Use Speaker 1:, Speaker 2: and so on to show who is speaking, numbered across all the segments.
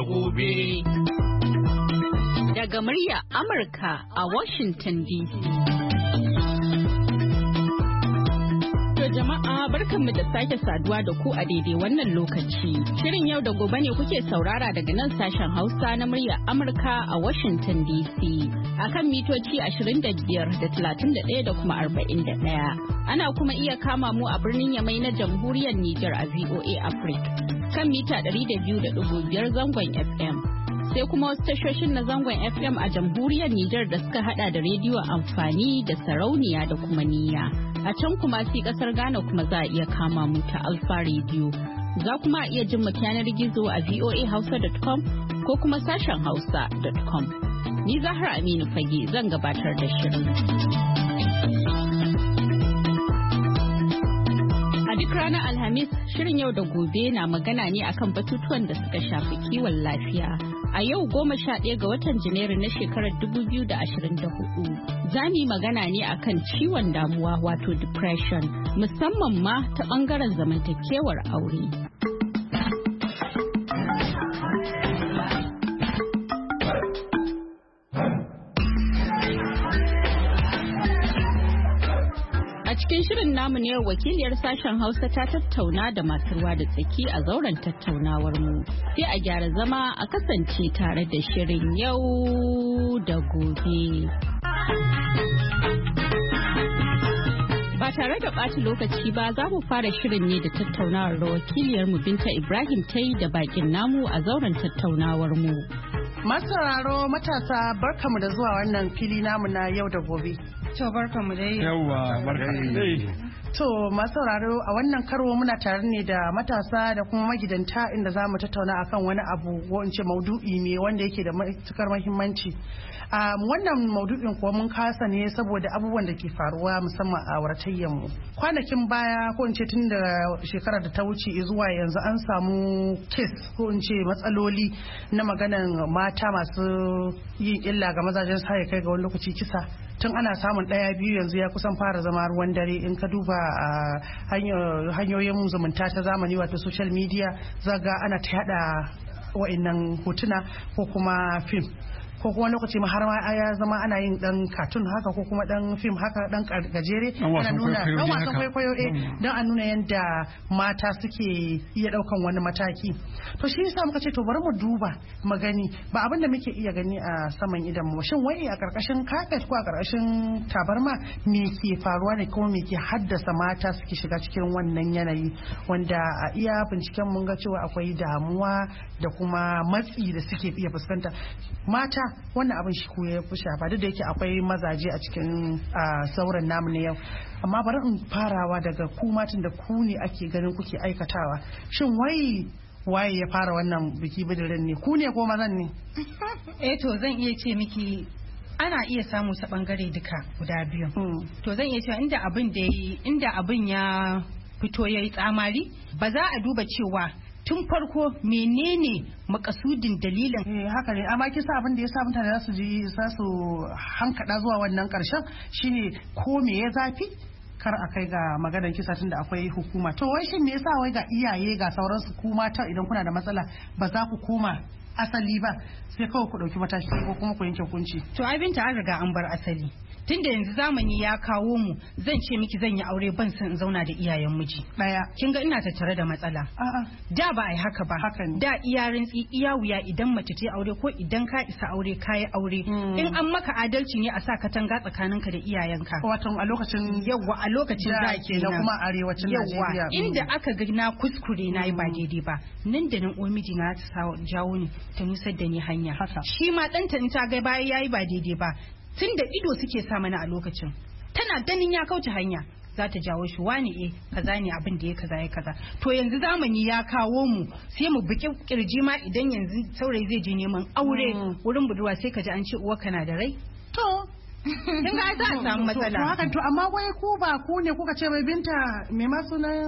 Speaker 1: gobe.
Speaker 2: Daga murya Amurka a Washington DC. To jama'a barkanmu da sake saduwa da ku a daidai wannan lokaci. Shirin yau da gobe ne kuke saurara daga nan sashen Hausa na murya Amurka a Washington DC. Akan mitoci 25 da 31 da kuma 41. Ana kuma iya kama mu a birnin Yamai na Jamhuriyar Nijar a VOA Africa. Kan mita 200.5 zangon FM. Sai kuma wasu tashoshin na zangon FM a Jamhuriyar Nijar da suka hada da rediyo amfani da sarauniya da kuma niyya. A can kuma sai kasar Ghana kuma za a iya kama mu ta Alfa Radio. Za kuma a iya jin mu yanar gizo a voahausa.com ko kuma sashen hausa.com. Ni Zahra Aminu Fage zan gabatar da shirin. A duk ranar Alhamis, shirin yau da gobe na magana ne akan batutuwan da suka shafi kiwon lafiya. A yau 11 ga watan Janairu na shekarar 2024, za mu yi magana ne akan ciwon damuwa wato depression, musamman ma ta ɓangaren zamantakewar aure. Shirin namu ne wakiliyar sashen Hausa ta tattauna da masu ruwa da tsaki a zauren tattaunawar mu. Sai a gyara zama a kasance tare da shirin yau da gobe. Ba tare da ɓata lokaci ba za mu fara shirin ne da tattaunawar da wakiliyar mu Binta Ibrahim ta yi da bakin namu a zauren tattaunawar mu.
Speaker 3: Masauraro matasa barkamu da zuwa wannan fili namu na yau da gobe.
Speaker 4: To barkamu dai.
Speaker 1: Yawwa barkamu dai.
Speaker 3: To masauraro a wannan karo muna tare ne da matasa da kuma magidanta inda za mu tattauna akan wani abu ko in ce maudu'i ne wanda yake da matukar muhimmanci. Wannan maudu'in kuwa mun kasa ne saboda abubuwan da ke faruwa musamman a auratayyar mu. Kwanakin baya ko in ce tun da shekarar da ta wuce zuwa yanzu an samu kes ko in ce matsaloli na maganan mata masu yin illa ga mazajen sa ya kai ga wani lokaci kisa. Tun ana samun ɗaya biyu yanzu ya kusan fara zama ruwan dare in ka duba hanyoyin zumunta ta zamani wato social media zaga ana ta yada wa'annan hotuna ko kuma fim. Ko kuma lokaci ma har ma ya zama ana yin dan cartoon haka ko kuma dan film haka dan gajere ana nuna dan wasan kwaikwayo dan a nuna yanda mata suke iya daukan wani mataki. To shi yasa muka ce to bari mu duba magani ba abin da muke iya gani a saman idan mu shin wai a karkashin carpet ko a karkashin tabarma me ke faruwa ne kuma me ke haddasa mata suke shiga cikin wannan yanayi wanda a iya binciken mun ga cewa akwai damuwa da kuma matsi da suke iya fuskanta mata wannan abin shi ko ya fi shafa duk da yake akwai mazaje a cikin sauran namu na yau amma bari in farawa daga ku matan da ku ne ake ganin kuke aikatawa shin waye ya fara wannan biki bidirin ne ku ne ko mazan ne
Speaker 4: to zan iya ce miki ana iya samu sa bangare duka guda biyu to zan iya cewa inda abin ya fito yayi tsamari ba za a duba cewa tun farko menene makasudin dalilin
Speaker 3: haka ne amma kisa abin da ya sa mutane za su hankada zuwa wannan karshen shine ko me ya zafi kar a kai ga maganar kisa tun da akwai hukuma to wai shin me yasa wai ga iyaye ga sauransu ku mata idan kuna da matsala ba za ku koma asali ba sai kawai ku dauki mataki ko kuma ku yanke hukunci
Speaker 4: to abinta an riga an bar asali tunda yanzu zamani ya kawo mu zan ce miki zan yi aure ban san in zauna da iyayen miji
Speaker 3: daya
Speaker 4: kin ga ina tattare da matsala da ba ai haka ba da iyarin iya wuya idan mace ta aure ko idan ka isa aure kayi aure in an maka adalci ne a sa katanga tsakaninka da iyayenka
Speaker 3: wato a lokacin
Speaker 4: da
Speaker 3: ke na kuma arewacin Najeriya
Speaker 4: inda aka ga na kuskure na yi ba daidai ba nan da nan miji na ta jawo ni ta nusar da ni hanya shi ma ɗanta in ta ga baya yayi ba daidai ba tun da ido suke sa mana a lokacin tana ganin ya kauce hanya za ta jawo shi wani kaza ne abin da ya kaza ya kaza to yanzu zamani ya kawo mu sai mu biki kirji ma idan yanzu saurayi zai je neman aure wurin budurwa sai ka ji an ce uwa kana da rai
Speaker 3: to
Speaker 4: kin ga za a samu matsala
Speaker 3: to haka to amma wai ku ba ku ne kuka ce mai Binta me ma sunan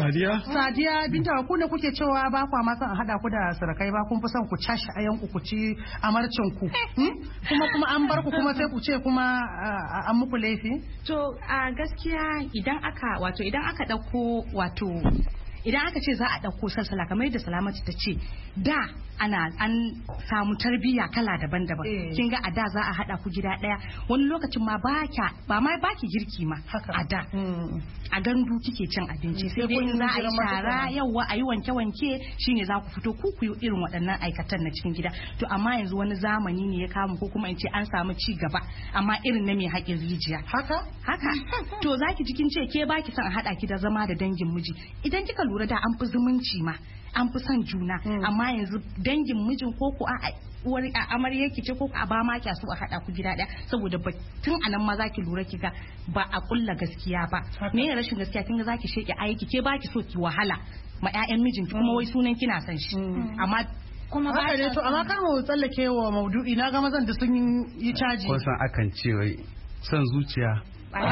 Speaker 3: Sadiya Binta ku ne kuke cewa ba kwa ma san a hada ku da sarakai ba kun fi son ku cashe ayan ku ci amarcin ku kuma an bar ku kuma sai ku ce kuma an muku laifi
Speaker 2: to a gaskiya idan aka dauko
Speaker 5: idan aka ce za a ɗauko salsala kamar yadda Salamatu ta ce da an samu tarbiyya kala daban-daban kin ga a da za a haɗa ku gida ɗaya wani lokacin ma ba ma baki girki ma a da a gandu kike cin abinci sai dai in za a yi shara yawa a yi wanke-wanke shine za ku fito ku yi irin waɗannan aikatan na cikin gida to amma yanzu wani zamani ne ya kama ko kuma in ce an samu ci gaba amma irin na mai haƙin rijiya haka to zaki jikin ce ke baki son a haɗa ki da zama da dangin miji idan kika lura da an fi zumunci ma an fi son juna amma yanzu dangin mijin ko ku a uwar amarya ki ce ko a ba ma kya so a hada ku gida daya saboda tun anan ma zaki lura kiga ba a kulla gaskiya ba me ya rashin gaskiya kin ga zaki sheke aiki ke baki so ki wahala ma ƴaƴan mijinki kuma wai sunan kina son shi amma kuma ba
Speaker 3: ne to amma kan mu tsallake wa maudu'i na ga mazan da sun yi caji
Speaker 1: ko san akan ce wai son zuciya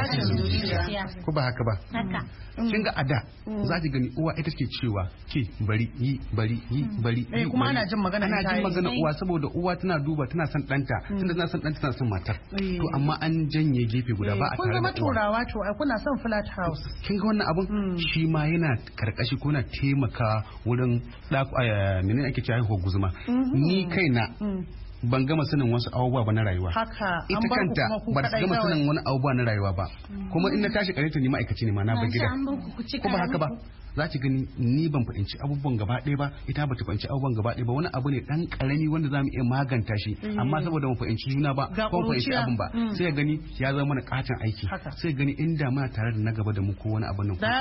Speaker 1: ko ba haka ba kin ga ada za ki gani uwa ita ke cewa ke bari yi
Speaker 3: kuma ana jin magana
Speaker 1: uwa saboda uwa tana duba tana son danta tunda tana son danta tana son matar to amma an janye gefe guda ba a tare da uwa kun
Speaker 3: zama turawa to ai kuna son flat house
Speaker 1: kin ga wannan abun shi ma yana karkashi ko na taimaka wurin menene ake cewa haihuwar guzuma ni kaina ban gama sanin wasu abubuwa ba na rayuwa ita kanta ba ta gama sanin wani abubuwa na rayuwa ba kuma in na tashi kareta ni ma'aikaci ne ma na bar gida ko ba haka ba za ki gani ni ban fahimci abubuwan gaba ɗaya ba ita ba ta fahimci abubuwan gaba ɗaya ba wani abu ne dan karami wanda za mu iya maganta shi amma saboda mu fahimci juna ba ko mu fahimci abin ba sai ya gani ya zama mana katin aiki sai gani inda muna tare da na gaba da mu ko wani abu nan ko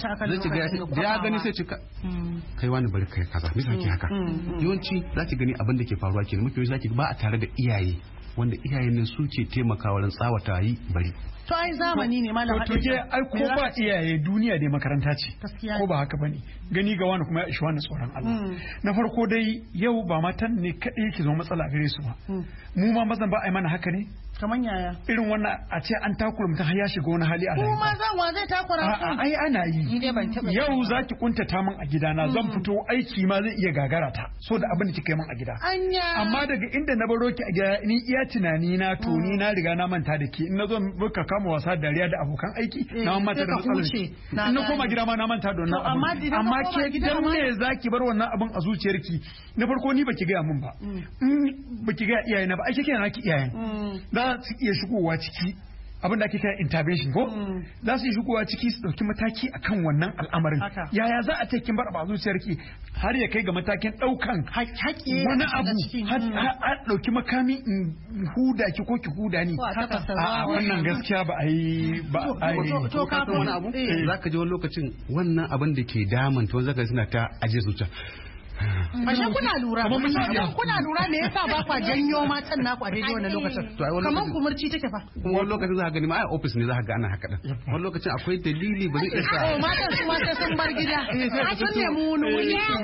Speaker 1: ya gani sai cika kai wani bari kai kaza me ke haka yawanci za ki gani abin da ke faruwa kenan mafi za ki ba a tare da iyaye wanda iyayen nan suke taimakawa wajen tsawata yi bari
Speaker 3: to ai zamani ne malam
Speaker 6: to ke ai ko ba iyaye duniya ne makaranta ce ko ba haka bane gani ga wani kuma ya ishi wani tsoron Allah na farko dai yau ba matan ne kadai yake zama matsala gare su ba mu ma mazan ba ai mana haka ne
Speaker 3: kaman yaya
Speaker 6: irin wannan a ce an takura mutum har ya shiga wani hali a rayuwa
Speaker 3: kuma zan wa zai takura
Speaker 6: ku ai ana yi yau zaki kuntata min a gidana zan fito aiki ma zai iya gagara ta so da abin da kika yi min a gida amma daga inda na baro ki a gida ni iya tunani na to ni na riga na manta da ke in na zo muka kama wasa dariya da abokan aiki na manta da matsalar in na koma gida ma na manta da wannan abin amma ke gidan me zaki bar wannan abin a zuciyarki na farko ni baki gaya min ba baki gaya iyaye na ba ai kike na ki iyayen za su iya shigowa ciki abin da ake kira intervention ko za su yi shigowa ciki su dauki mataki akan wannan al'amarin yaya za a kin bar a zuciyarki har ya kai ga matakin daukan wani abu har dauki makami in huda ki ko ki huda ni a wannan gaskiya ba a yi
Speaker 1: to ka san wani abu zaka ji wani lokacin wannan abin da ke damanta wani zaka suna ta aje zuciya
Speaker 3: Ashe kuna lura me yasa ba kwa janyo matan naku a daidai wannan lokacin kamar kumurci take fa
Speaker 1: wani lokacin za ka gani ma a office ne za ka ga ana haka din wani lokacin akwai dalili ba zai isa
Speaker 3: matan su ma sun bar gida a sun nemi wani
Speaker 2: ya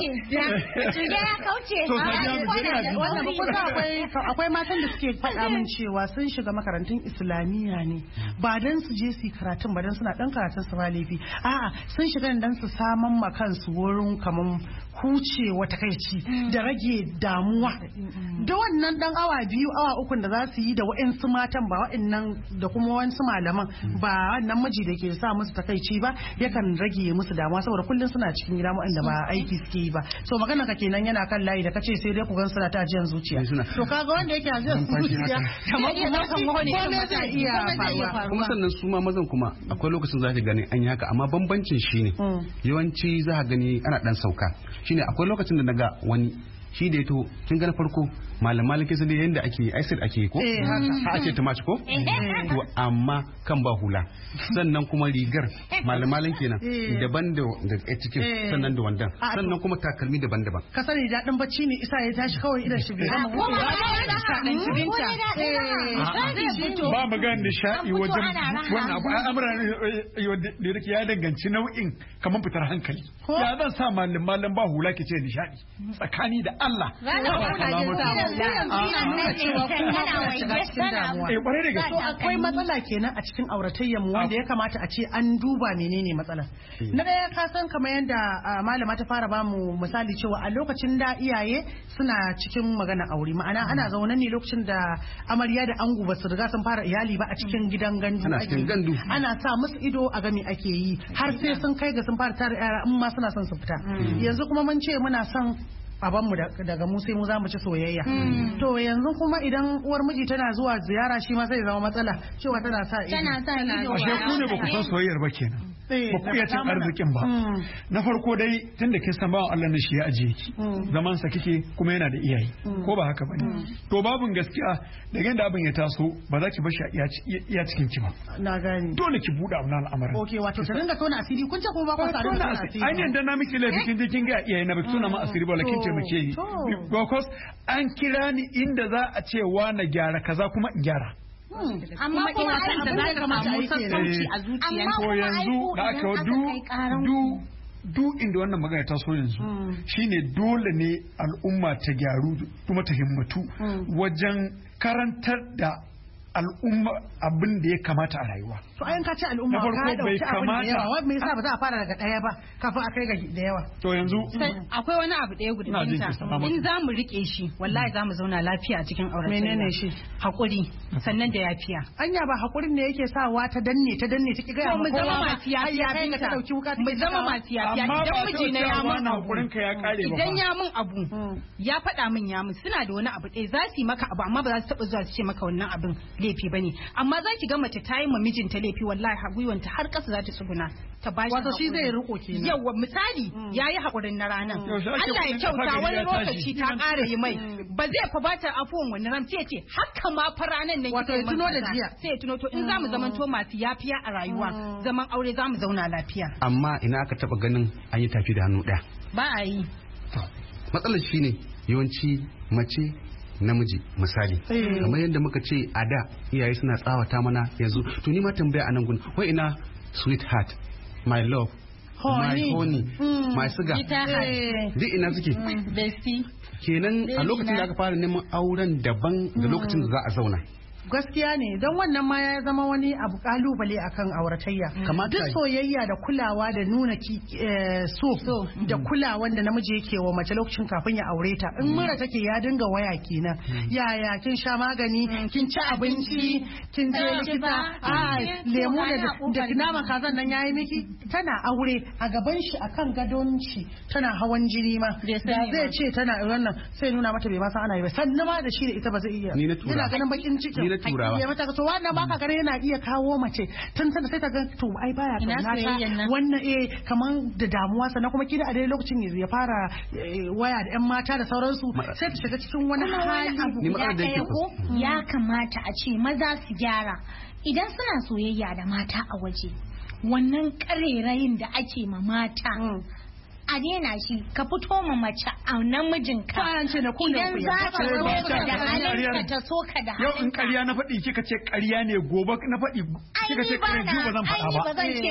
Speaker 2: kauce
Speaker 3: wannan akwai matan da suke faɗa min cewa sun shiga makarantun islamiyya ne ba dan su je su karatun ba dan suna dan karatun su ba laifi a'a sun shiga dan su saman ma kansu wurin kaman hucewa takaici da rage damuwa da wannan dan awa biyu awa ukun da za su yi da wa'insu matan ba wa'innan da kuma wa'insu malaman ba wannan miji da ke sa musu takaici ba yakan rage musu damuwa saboda kullum suna cikin gida wa'anda ba aiki suke yi ba so magana ka kenan yana kan layi da kace sai dai ku gan suna ta ajiyar zuciya to kaga wanda yake ajiyar zuciya kamar kuma kan wani kuma zai iya faruwa
Speaker 1: kuma sannan su ma mazan kuma akwai lokacin za ka gani an yi haka amma bambancin shine yawanci za ka gani ana dan sauka shine akwai lokacin da naga wani shi da ya to kin ga na farko malam ke sai yanda ake aisid ake ko ha ake tumaci ko to amma kan ba hula sannan kuma rigar malam kenan daban da cikin sannan da wandan sannan kuma takalmi daban-daban
Speaker 3: ka sani dadin bacci ne isa ya tashi kawai idan shi bai
Speaker 6: ba magana nishadi wajen wannan abu al'amuran da yake ya danganci nau'in kamar fitar hankali ya zan sa malam ba hula ke ce nishadi tsakani da Allah
Speaker 3: akwai matsala kenan a cikin auratayyar mu wanda ya kamata a ce an duba menene matsalar. Na ɗaya ka san kamar yadda malama ta fara bamu misali cewa a lokacin da iyaye suna cikin magana aure, ma'ana ana zaune ne lokacin da amarya da ango ba su riga sun fara iyali ba a cikin gidan gandu ana sa musu ido a game ake yi har sai sun kai ga sun fara tare yara in ma suna son su fita. Yanzu kuma mun ce muna son babanmu daga mu sai mu za mu ci soyayya. To yanzu kuma idan uwar miji tana zuwa ziyara shi ma sai ya zama matsala cewa tana sa ido.
Speaker 6: Ashe ku ne ba ku san soyayyar ba kenan. Ba ku iya cin arzikin ba. Na farko dai tun da kin san bawan Allah ne shi ya ajiye ki. Zaman sa kike kuma yana da iyaye. Ko ba haka bane. To babun gaskiya da yanda abin ya taso ba za ki bar shi iya cikin ki ba.
Speaker 3: Na gani.
Speaker 6: Dole ki buɗe abin al'amarin.
Speaker 3: Okay, wato ta dinga tona asiri kun ce kuma ba ku sa tona asiri.
Speaker 6: Ai ne dan na miki laifin kin ga iyaye na ba tona ma asiri ba lakin taimake ni. Because an kira ni inda za a ce wa na gyara kaza kuma in gyara.
Speaker 2: Amma kuma ai da za ka samu sassauci a zuciyarka.
Speaker 6: Ko yanzu da aka du inda wannan magana ta so yanzu shine dole ne al'umma ta gyaru kuma ta himmatu wajen karantar da al'umma abin da ya kamata a rayuwa.
Speaker 3: To ayan ka ce al'umma ka dauki abin da yawa, wai me yasa ba za a fara daga daya ba kafin a kai ga da yawa.
Speaker 6: To yanzu
Speaker 4: akwai wani abu daya guda in za mu rike shi wallahi za mu zauna lafiya a cikin auratayya.
Speaker 3: Menene shi?
Speaker 4: Hakuri sannan da yafiya.
Speaker 3: Anya ba hakurin ne yake sawa ta danne ta ki ga
Speaker 4: mu zama masu yafiya ta dauki wuka mu zama masu yafiya idan miji na ya mun
Speaker 6: hakurin ka ya kare ba.
Speaker 4: Idan ya mun abu ya faɗa min ya mun suna da wani abu ɗaya za su yi maka abu amma ba za su taɓa zuwa su ce maka wannan abin laifi bane, amma za ki ga mace ta yi ma mijinta laifi wallahi gwiwanta har ƙasa za ta tsuguna ta bashi.
Speaker 3: Wato shi zai riko kenan.
Speaker 4: Yawa misali yayi hakurin na ranan Allah ya kyauta wani lokaci ta ƙara yi mai ba zai fa bata afuwan wani ran sai ce haka ma fa ranan nan
Speaker 3: wato ya tuno da jiya
Speaker 4: sai ya tuno to in zamu zamanto masu yafiya a rayuwa zaman aure zamu zauna lafiya.
Speaker 1: Amma ina aka taba ganin an yi tafi da hannu ɗaya
Speaker 4: ba a yi.
Speaker 1: Matsalar shine yawanci mace namiji misali kamar yadda muka ce a da iyaye suna tsawata mana yanzu to ni ma tambaya a nan gun wai ina sweetheart my love my honey my sugar duk ina suke kenan a lokacin da aka fara neman auren daban da lokacin da za a zauna.
Speaker 3: Gaskiya ne don wannan ma ya zama wani abu kalubale akan auratayya. Duk soyayya da kulawa da nuna so da kulawan da namiji yake wa mace lokacin kafin ya aure ta. In mura take ya dinga waya kenan. Yaya kin sha magani, kin ci abinci, kin je likita, lemu da naman kazan nan yayi miki. Tana aure a gaban shi akan gadon shi tana hawan jini ma. Zai ce tana wannan sai nuna mata bai ma san ana yi ba. Sannan ma da shi da ita ba zai iya. Yana ganin bakin cikin.
Speaker 1: Turawa.
Speaker 3: Ya mata to wannan baka gare yana iya kawo mace tun sai ta ga to ai baya kaunata wannan kaman da damuwa sannan kuma kida a dai lokacin ya fara waya da yan mata da sauransu sai ta shiga cikin wani hali
Speaker 7: ya kamata a ce maza su gyara idan suna soyayya da mata a waje wannan karerayin da ake ma mata a daina shi ka fito ma mace a namijinka idan za ka so ka da halinka ta so ka da halinka.
Speaker 6: Yau in ƙarya na faɗi kika ce ƙarya ne gobe na faɗi kika ce ƙarya ba zan faɗa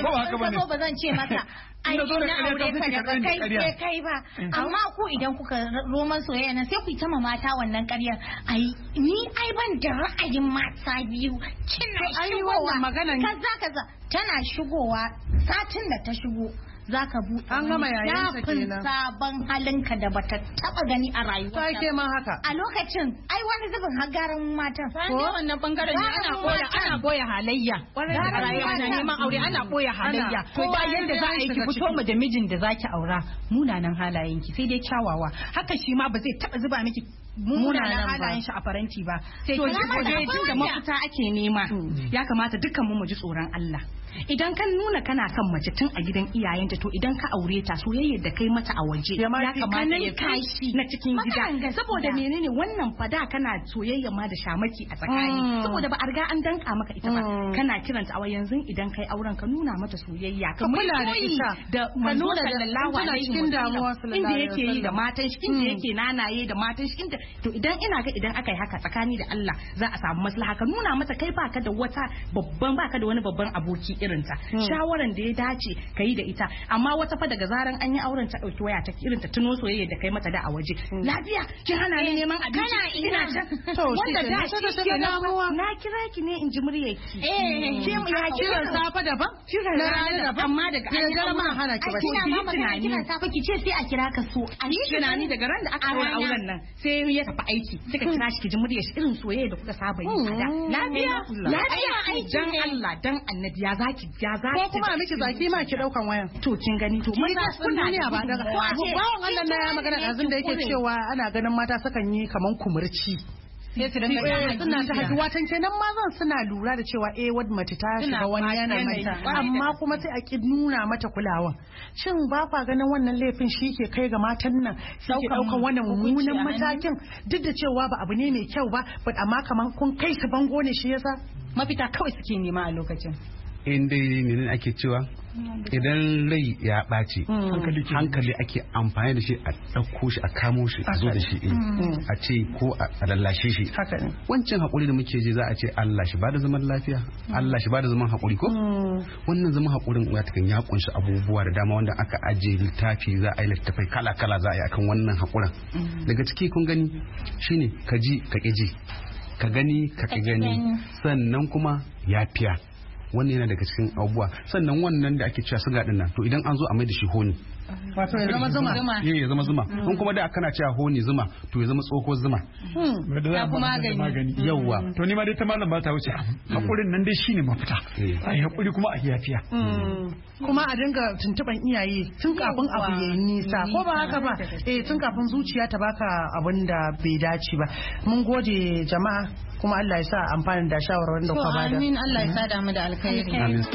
Speaker 6: ba.
Speaker 7: Ba zan ce maka ai na aure ka daga kai kai ba amma ku idan kuka roman soyayya nan sai ku yi ta mata wannan ƙaryar ai ni ai ban da ra'ayin mata biyu kina shigowa kaza tana shigowa satin da ta shigo za ka buɗe
Speaker 3: an gama yayin sa kenan
Speaker 7: sabon halinka da bata taba gani a rayuwa
Speaker 3: sai ke ma haka
Speaker 7: a lokacin ai wani zubin hagaran matan
Speaker 4: ko wannan bangaren ne ana boye halayya a rayuwa ana neman aure ana boye halayya ko ba yanda za a yi ki fito mu da mijin da zaki aura munanan halayenki sai dai kyawawa haka shi ma ba zai taba zuba miki munanan halayen shi a faranti ba sai
Speaker 5: to tun da mafita ake nema ya kamata dukkan mu ji tsoron Allah idan kan nuna kana son mace tun a gidan iyayenta to idan ka aure ta soyayyar da kai mata a waje ya kamata ya kashi na cikin gida saboda menene wannan fada kana soyayya ma da shamaki a tsakani saboda ba a riga an danka maka ita ba kana kiranta a yanzu idan kai auren ka nuna mata soyayya ka
Speaker 3: kula da ita
Speaker 5: da manzo sallallahu alaihi wasallam inda yake yi da matan shi inda yake nanaye da matan shi inda to idan idan aka yi haka tsakani da Allah za a samu maslaha ka nuna mata kai baka da wani babban aboki irin ta shawaran da ya dace ka yi da ita amma wata fa daga zaran an yi auren ta dauki waya ta irin ta tuno soyayya da kai mata da a waje lafiya kin hana ni neman abinci ina ta wanda da shi ke na kira ki ne in ji muryarki ya kiran safa daban kiran rana daban amma daga an yi ma hana ki ba
Speaker 7: kiran safa ki ce sai a kira ka so
Speaker 5: a yi tunani daga ran da aka yi auren nan sai ya tafi aiki kika kira shi ki ji muryar shi irin soyayya da kuka saba yi da lafiya aiki dan Allah dan annabi ya zaki ko kuma miki zaki ma ki daukan wayan to kin gani to maza kuna duniya ba daga bawon Allah na ya magana azin da yake cewa ana ganin mata sukan yi kaman kumurci suna ta haɗu watan kenan mazan suna lura da cewa wadda mace ta shiga wani yanayi amma kuma sai a ki nuna mata kulawa shin ba kwa ganin wannan laifin shi ke kai ga matan nan suke ɗaukan wannan mummunan matakin duk da cewa ba abu ne mai kyau ba amma kaman kun kai su bango ne shi yasa
Speaker 4: mafita kawai suke nema a lokacin
Speaker 1: in dai menene ake cewa idan rai ya ɓaci hankali ake amfani da shi a ɗauko shi a kamo shi a zo da shi a ce ko a lallashe shi wancan haƙuri da muke je za a ce Allah shi bada zaman lafiya Allah shi bada zaman haƙuri ko wannan zaman haƙurin watakan ya kunshi abubuwa da dama wanda aka ajiye littafi za a yi littafai kala-kala za a yi akan wannan haƙurin daga ciki kun gani shine ka ji ka ƙi ji ka gani ka ƙi gani sannan kuma yafiya wannan yana daga cikin abubuwa sannan wannan da ake cewa suga din nan to idan an zo a mai da shi honi
Speaker 3: wato ya zama zuma
Speaker 1: ya zama zuma in kuma da kana cewa honi zuma to ya zama tsoko zuma
Speaker 4: ya kuma magani
Speaker 1: yawa
Speaker 6: to ni ma dai ta malam ba ta wuce hakurin nan dai shine mafita ai hakuri kuma a yafiya
Speaker 3: kuma a dinga tuntuban iyaye tun kafin abu ya nisa ko ba haka ba tun kafin zuciya ta baka abin da bai dace ba mun gode jama'a kuma Allah ya sa amfani da shawarwarin da kuka bada
Speaker 4: amin Allah ya sa damu da alkhairi
Speaker 1: amin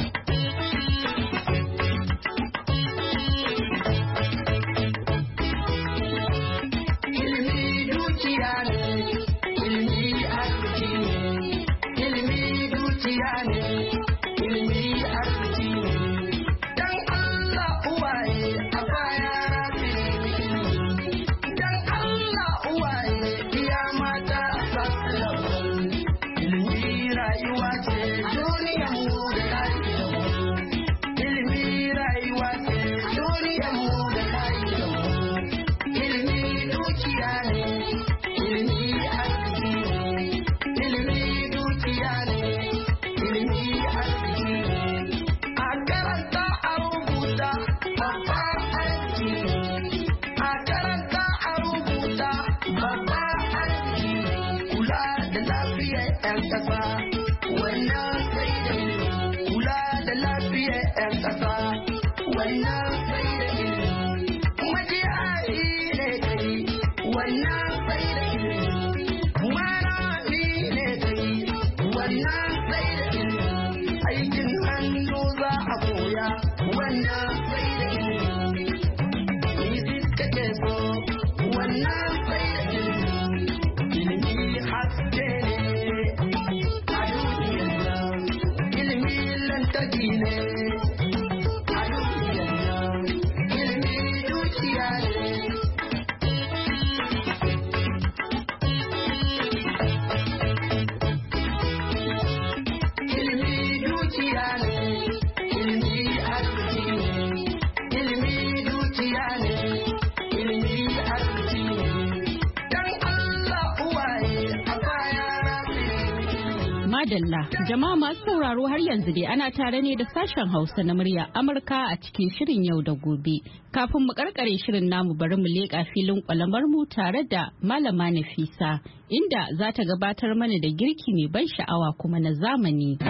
Speaker 2: Madalla, jama'a masu sauraro har yanzu dai ana tare ne da sashen Hausa na murya Amurka a cikin shirin yau da gobe. Kafin mu karkare shirin namu bari mu leƙa filin kwalamar mu tare da Malama Nafisa inda za ta gabatar mana da girki mai ban sha'awa kuma na zamani.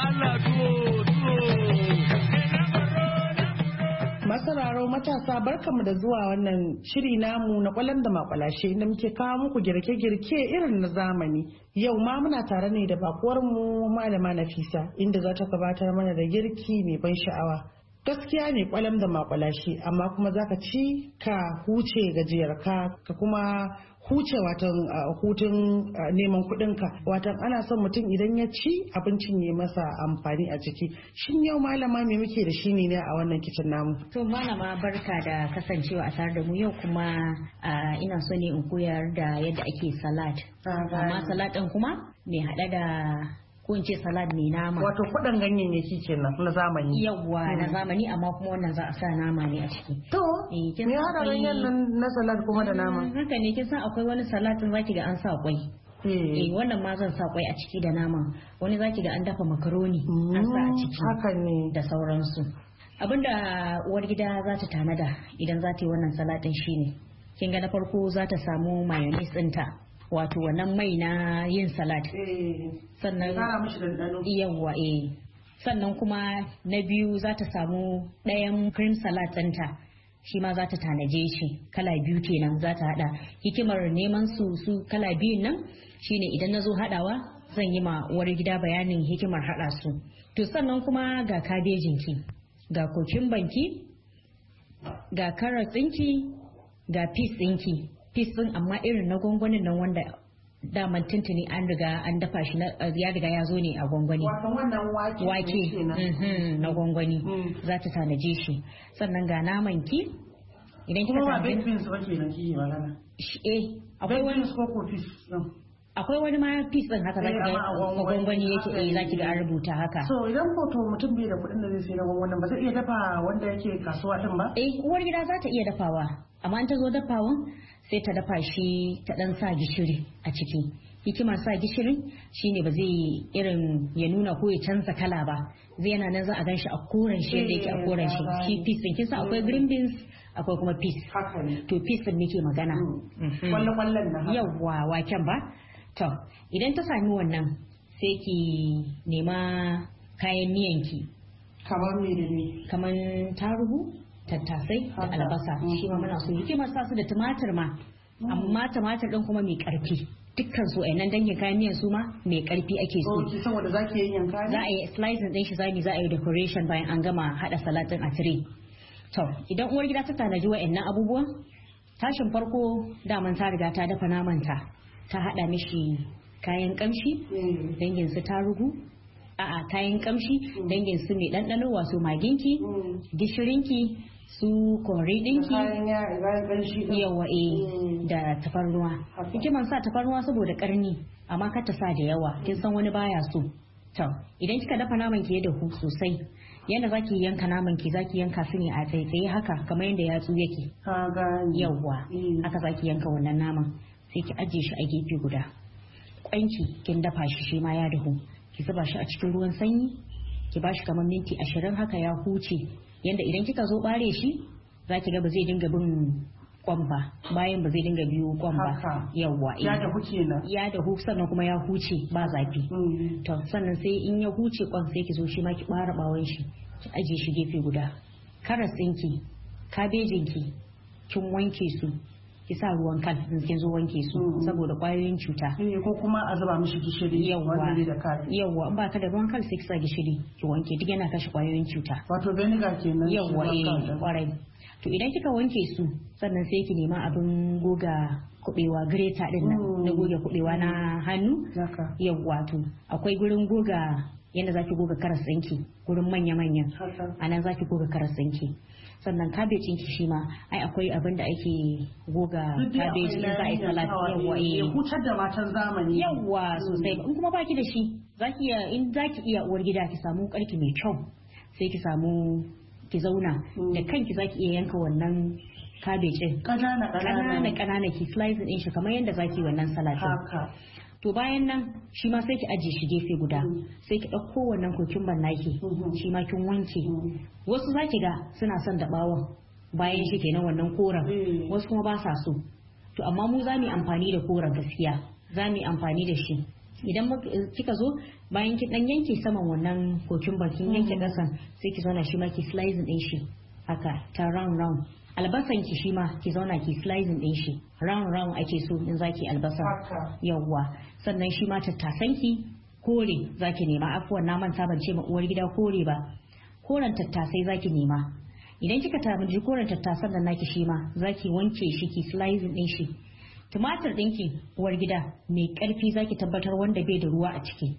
Speaker 3: Masararo matasa barkamu da zuwa wannan shiri namu na kwalam da makwalashe inda muke kawo muku girke-girke irin na zamani. Yau ma muna tare ne da bakuwar mu Malama Nafisa inda za ta gabatar mana da girki mai ban sha'awa. Gaskiya ne kwalam da makwalashe amma kuma zaka ci ka huce gajiyarka ka kuma huce watan hutun neman kuɗinka watan ana son mutum idan ya ci abincin ya masa amfani a ciki. Shin yau malama me muke da shi ne a wannan kicin namu?
Speaker 8: To malama barka da kasancewa a tare da mu yau kuma ina so ne in koyar da yadda ake salad. Amma salad ɗin kuma mai haɗe da ko in ce salad mai nama.
Speaker 3: Wato kuɗin ganyayyaki kenan na zamani.
Speaker 8: Yawwa na zamani amma kuma wannan za a sa nama ne a ciki.
Speaker 3: To me hada ganyen nan na salad kuma da nama?
Speaker 8: Haka ne kin san akwai wani salad din zaki ga an sa kwai. Wannan ma zan sa kwai a ciki da nama. Wani zaki ga an dafa makaroni an sa a ciki.
Speaker 3: Haka ne.
Speaker 8: Da sauransu. Abinda uwar gida za ta tanada idan za ta yi wannan salad din shine kin ga na farko za ta samu mayonnaise ɗinta. Wato wannan mai na yin salad. Sannan yawwa sannan kuma na biyu za ta samu ɗayan cream salad ɗinta shi ma za ta tanaje shi kala biyu kenan za ta hada. Hikimar neman su kala biyun nan shine idan na zo hadawa zan yi ma uwar gida bayanin hikimar hada su. To sannan kuma ga kabejinki, ga kokumbanki, ga karas ɗinki, ga peas ɗinki. Peas ɗin amma irin na gwangwanin nan wanda daman tuntuni an riga an dafa shi ya riga ya zo ne a gwangwani. Wake na gwangwani za ta tanaje shi. Sannan ga naman ki idan kika
Speaker 3: tanaje. Kuma ba baked beans ba kenan ki magana.
Speaker 8: Akwai wani akwai wani ma piece din haka zaki ga gwangwani yake zaki ga an rubuta haka.
Speaker 3: So idan ko mutum bai da kuɗin da zai sayi na gwangwanin ba zai iya dafa wanda yake kasuwa din ba?
Speaker 8: Uwar gida za ta iya dafawa amma in ta zo dafawan sai ta dafa shi ta dan sa gishiri a ciki. Hikimar sa gishirin shine ba zai irin ya nuna ko ya canza kala ba, zai yana nan za a gan shi a koren shi yadda yake a koren shi piece din kin san akwai green beans akwai kuma peas. To peas din nake magana.
Speaker 3: Kwallon na
Speaker 8: yawwa waken ba. To idan ta sami wannan sai ki nema kayan miyanki.
Speaker 3: Kamar me da me?
Speaker 8: Kamar tarugu, tattasai da albasa. Shi ma muna so hikimar sa su da tumatir ma. Amma tumatir din kuma mai karfi. Dukkan su nan dangin kayan miyan su ma mai karfi ake so.
Speaker 3: Saboda zaki yin yanka ne?
Speaker 8: Za a yi slicing din shi za a yi decoration bayan an gama hada salad din a tray. To idan uwar gida ta tanaji wa'annan abubuwan tashin farko daman ta riga ta dafa namanta. Ta haɗa mishi kayan ƙamshi dangin su tarugu kayan ƙamshi dangin su mai ɗanɗano wato maginki gishirinki su kori ɗinki yawa da tafarnuwa. Hikiman sa tafarnuwa saboda ƙarni amma kar ta sa da yawa kin san wani baya so. To idan kika dafa naman ki ya dahu sosai yadda zaki yanka naman ki zaki yanka su ne a tsaitsaye haka kamar yadda yatsu yake. Yawa haka zaki yanka wannan naman. Sai ki ajiye shi a gefe guda. Kwanki kin dafa shi ma ya dahu. Ki zuba shi a cikin ruwan sanyi. Ki ba shi kamar minti 20 haka ya huce. Yanda idan kika zo bare shi za ki ga ba zai dinga bin kwan ba. Bayan ba zai dinga biyo kwan ba. Yawwa.
Speaker 3: Ya dahu kenan.
Speaker 8: Ya dahu sannan kuma ya huce ba zafi. To sannan sai in ya huce kwan sai ki zo shi ma ki bara bawon shi. Ki ajiye shi gefe guda. Karas ɗinki, kabejinki, kin wanke su. Ki sa ruwan kal in kin zo wanke su saboda kwayoyin cuta.
Speaker 3: Ko kuma a zuba mishi gishiri.
Speaker 8: Yawwa in baka da ruwan kal sai ki sa gishiri ki wanke duk yana kashe kwayoyin cuta.
Speaker 3: Wato vinegar kenan.
Speaker 8: Yawwa kwarai. To idan kika wanke su sannan sai ki nema abin goga kubewa grater din nan na goge kubewa na hannu. Yawwa to akwai gurin goga yanda zaki goga karas ɗinki gurin manya-manyan a nan zaki goga karas ɗinki. Sannan kabejin ki shi ma ai akwai abin da ake goga kabeji in za a yi salad yawa
Speaker 3: ya hutar da matan zamani
Speaker 8: yawa sosai in kuma baki da shi zaki iya uwar gida ki samu karki mai kyau sai ki samu ki zauna da kanki zaki iya yanka wannan kabejin kanana ki slice din shi kamar yadda zaki wannan salad to bayan nan shi ma sai ki ajiye shi gefe guda sai ki ɗauko wannan kokumban naki shi ma kin wanke wasu zaki ga suna son da bawon bayan shi kenan wannan koren wasu kuma ba sa so to amma mu za mu amfani da koren gaskiya za mu amfani da shi idan kika zo bayan ki dan yanke saman wannan kokumban kin yanke kasan sai ki zauna shi ma ki slicing din shi haka ta round albasan ki shi ma ki zauna ki slicing din shi round ake so in zaki albasa yawwa sannan shi ma tattasan ki kore zaki nema afuwan na manta ban ce ma uwar gida kore ba koren tattasai zaki nema idan kika tanaji koren tattasan nan naki shi ma zaki wanke shi ki slicing din shi tumatir dinki uwar gida mai karfi zaki tabbatar wanda bai da ruwa a ciki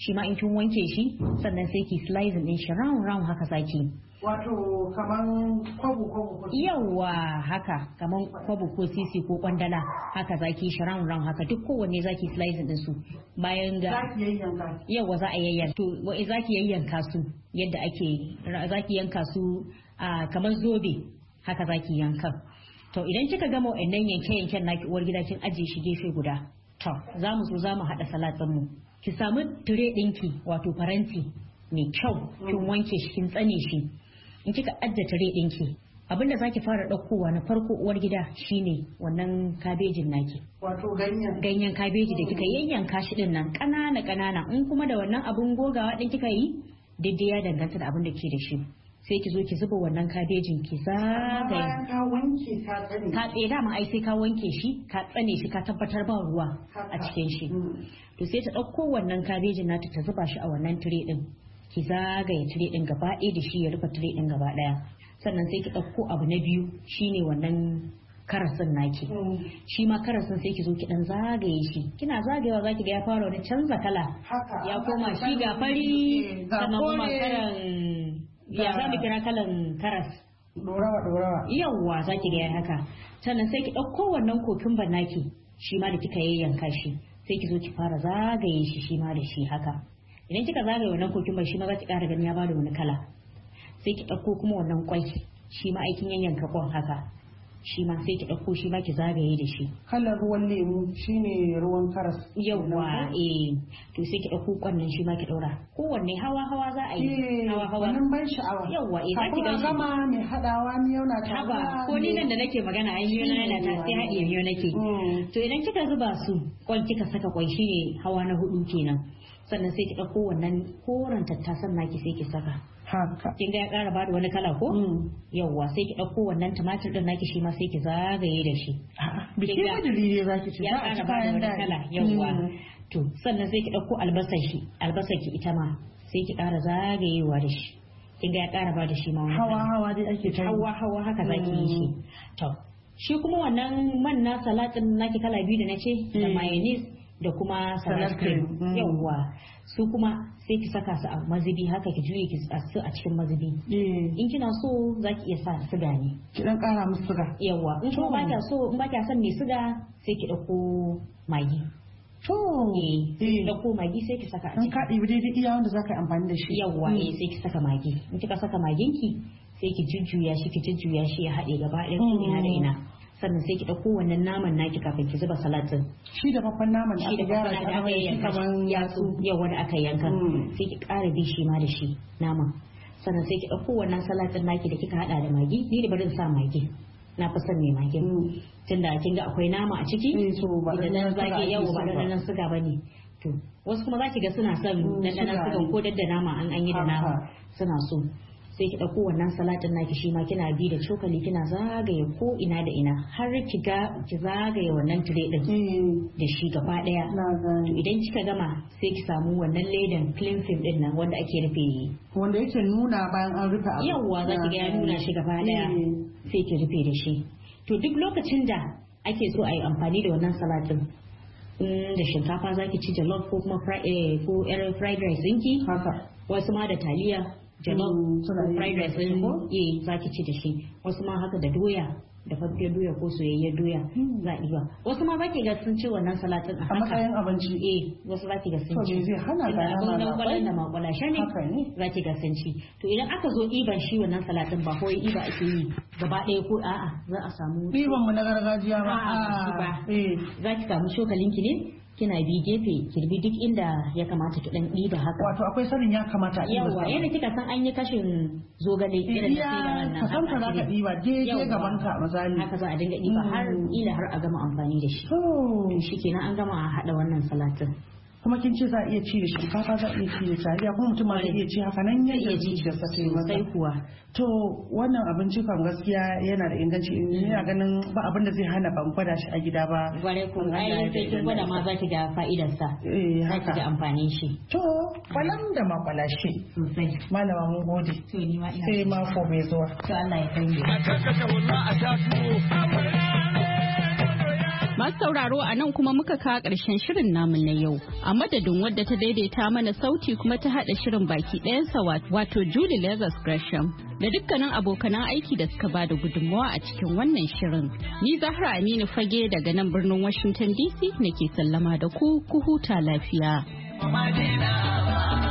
Speaker 8: shi ma in kin wanke shi sannan sai ki slicing din shi round haka zaki.
Speaker 3: Wato kaman kwabo
Speaker 8: yawa haka kaman kwabo ko sisi ko kwandala haka zaki shi round haka duk kowanne zaki slicing din su bayan ga yawa za a yayyanka to wai zaki yayyanka su yadda ake zaki yanka su kamar zobe haka zaki yanka. To idan kika gama wannan yanke-yanken naki uwar gida kin ajiye shi gefe guda. To za mu haɗa salatin mu. Ki samu tire ɗinki wato faranti mai kyau kin wanke shi kin tsane shi. In kika ajiye tire ɗinki abinda zaki fara ɗaukowa na farko uwar gida shine wannan kabejin naki.
Speaker 3: Wato
Speaker 8: ganyen kabeji da kika yayyanka shi din nan ƙanana in kuma da wannan abun gogawa din kika yi daidai ya danganta da abin da ke da shi. Sai ki zo ki zuba wannan kabejin ki zagaye.
Speaker 3: Ka wanke ka tsane.
Speaker 8: Ka tsaye dama ai sai ka wanke shi ka tsane shi ka tabbatar ba ruwa a cikin shi. To sai ta ɗauko wannan kabejin nata ta zuba shi a wannan tire din. Ki zagaye tire din gaba ɗaya da shi ya rufe tire din gaba ɗaya. Sannan sai ki ɗauko abu na biyu shine wannan karasin naki. Shi ma karasin sai ki zo ki dan zagaye shi. Kina zagayewa zaki ga ya fara wani canza kala. Ya koma shi ga fari sannan kuma karan ya za mu kira kalan karas
Speaker 3: dorawa
Speaker 8: yawwa za ki ga haka. Sannan sai ki ɗauko wannan kokumban naki shi ma da kika yayyanka shi sai ki zo ki fara zagaye shi ma da shi haka. Idan kika zagaye wannan kokumban shi ma za ki ƙara gani ya bada wani kala. Sai ki ɗauko kuma wannan kwai shi ma aikin yayyanka kwan haka shi ma sai ki ɗauko shi ma ki zagaye da shi.
Speaker 3: Kalar ruwan lemu shine ruwan karas.
Speaker 8: Yawwa to sai ki ɗauko kwannan shi ma ki ɗaura. Kowanne hawa za a yi. Hawa.
Speaker 3: Wannan ban sha'awa.
Speaker 8: Yawwa za ki ga
Speaker 3: gama mai haɗawa miyau na ta.
Speaker 8: Haba ko ni nan da nake magana ai miyau na yana ta sai haɗiye miyau nake. To idan kika zuba su kwan kika saka kwai shine hawa na 4 kenan. Sannan sai ki ɗauko wannan koren tattasan naki sai ki saka.
Speaker 3: Haka.
Speaker 8: Kin ga ya ƙara bada wani kala ko? Yawwa sai ki ɗauko wannan tumatir din naki shi ma sai ki zagaye da shi.
Speaker 3: Bikin madari za ki ci.
Speaker 8: Ya ƙara bada wani kala yawwa. To sannan sai ki ɗauko albasar ki ita ma sai ki ƙara zagayewa da shi. Kin ga ya ƙara bada shi ma wani
Speaker 3: hawa dai ake ta.
Speaker 8: Hawa haka za ki yi shi. To shi kuma wannan man na salatin naki kala biyu da nace da mayonnaise da kuma salad cream yawwa su kuma sai ki saka su a mazubi haka ki juye ki su a cikin mazubi in kina so za ki iya sa siga ne
Speaker 3: ki dan kara musu siga
Speaker 8: yawwa in kuma ba kya so in ba kya son mai siga sai ki dauko magi dauko magi sai ki saka a
Speaker 3: cikin ka ɗibi daidai iya wanda za ka yi amfani da shi
Speaker 8: yawwa sai ki saka magi in kika saka maginki sai ki jujjuya shi ya haɗe gaba ɗaya ko ina da ina sannan sai ki ɗauko wannan naman naki kafin ki zuba salatin.
Speaker 3: Shi da babban naman da aka gyara shi
Speaker 8: aka yanka kaman yatsu yawa da aka yanka sai ki ƙara bi shi ma da shi naman. Sannan sai ki ɗauko wannan salatin naki da kika haɗa da magi ni da barin sa magi na fi son mai magi. Tunda kin ga akwai nama a ciki idan nan zaki yawa ba da nan suga bane. To wasu kuma zaki ga suna son dandanan sugan ko dadda nama an yi da nama suna so. Sai ki ɗauko wannan salatin naki shi ma kina bi da cokali kina zagaye ko ina da ina har ki zagaye wannan tire din da shi gaba daya. To idan kika gama sai ki samu wannan ledan clean film din nan wanda ake rufe
Speaker 3: wanda yake nuna bayan an rufe abu.
Speaker 8: Yawwa za ki ga ya nuna shi gaba daya sai ki rufe da shi. To duk lokacin da ake so a yi amfani da wannan salatin da shinkafa za ki ci jollof ko kuma fried rice ɗinki wasu ma da taliya jollof fried rice din zaki ci da shi wasu ma haka da doya da faffiyar doya ko soyayyar doya za a iya wasu ma zaki ga sun ci wannan salatin a
Speaker 3: matsayin abinci
Speaker 8: wasu zaki ga sun ci
Speaker 3: zai hana ga
Speaker 8: nama da makwalashe ne zaki ga sun ci to idan aka zo iban shi wannan salatin ba kawai iba ake yi gaba ɗaya ko a'a za a samu
Speaker 3: iban mu na gargajiya
Speaker 8: ba zaki samu shokalinki ne kina bi gefe kirbi duk inda ya kamata ki dan ɗiba haka
Speaker 3: wato akwai sanin ya kamata
Speaker 8: yawa yadda kika san an yi kashin zogale irin da sai da wannan
Speaker 3: haka ka zaka ɗiba daidai gaban ka misali
Speaker 8: haka za a dinga ɗiba har ila har a gama amfani da shi to shikenan an gama haɗa wannan salatin
Speaker 3: kuma kin ce za a iya ci da shinkafa za a iya ci da taliya kuma mutum ma zai iya ci haka nan yadda zuciyar sa sai masa
Speaker 8: kuwa
Speaker 3: to wannan abinci kan gaskiya yana da inganci ina ganin ba abin da zai hana ban gwada shi a gida ba
Speaker 8: gware ko ai sai kin gwada ma za ki ga fa'idar sa za ki ga amfanin shi
Speaker 3: to kwalam da makwalashe
Speaker 8: sosai
Speaker 3: malama mun gode
Speaker 8: to ni ma ina
Speaker 3: sai mako mai zuwa
Speaker 8: to Allah ya kai mu
Speaker 2: Masu sauraro a nan kuma muka kawo ƙarshen shirin namu na yau. A madadin wadda ta daidaita mana sauti kuma ta haɗa shirin baki ɗayansa wato Julie Lazarus Gresham da dukkanin abokanan aiki da suka bada gudunmawa a cikin wannan shirin. Ni Zahra Aminu Fage daga nan birnin Washington DC nake sallama da ku huta lafiya.